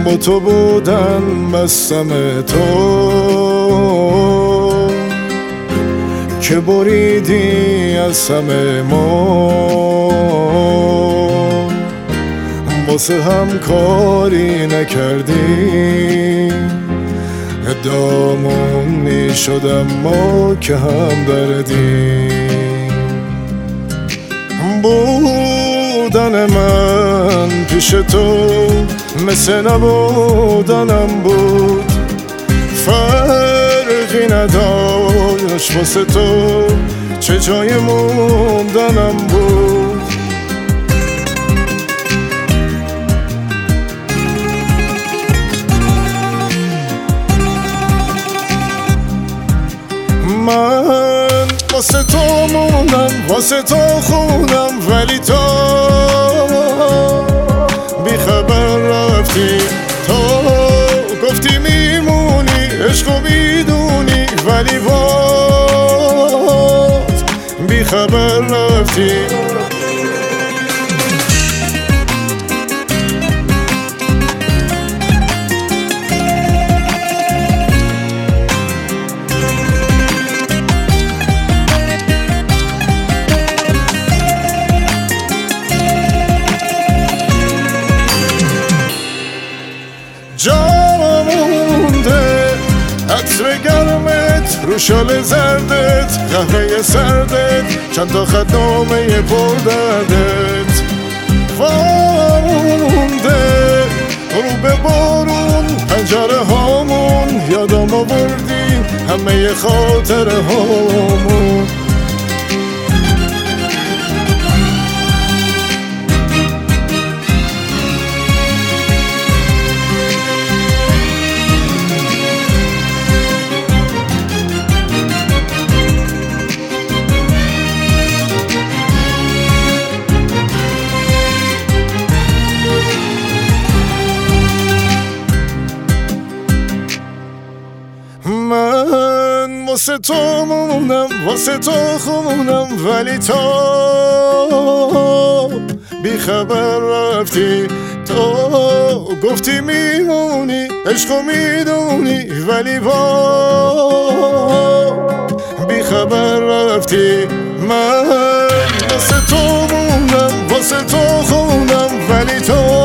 با تو بودن بستم تو که بریدی از همه ما واسه هم کاری نکردی ادامون میشدم ما که هم دردیم بودن من پیش تو مثل نبودنم بود فرقی نداشت واسه تو چه جای موندنم بود من واسه تو موندم واسه تو خوندم ولی تو بی خبر رفتی تو گفتی میمونی عشقو میدونی ولی باز بی خبر رفتی جا مونده عطر گرمت رو شال زردت قهوه سردت چند تا خط نامه پردردت مونده رو به بارون پنجره هامون یادم آوردی همه خاطره هامون من واسه تو موندم واسه تو خوندم ولی تو بی خبر رفتی تو گفتی میمونی عشقو میدونی ولی بی خبر رفتی من واسه تو موندم واسه تو خوندم ولی تو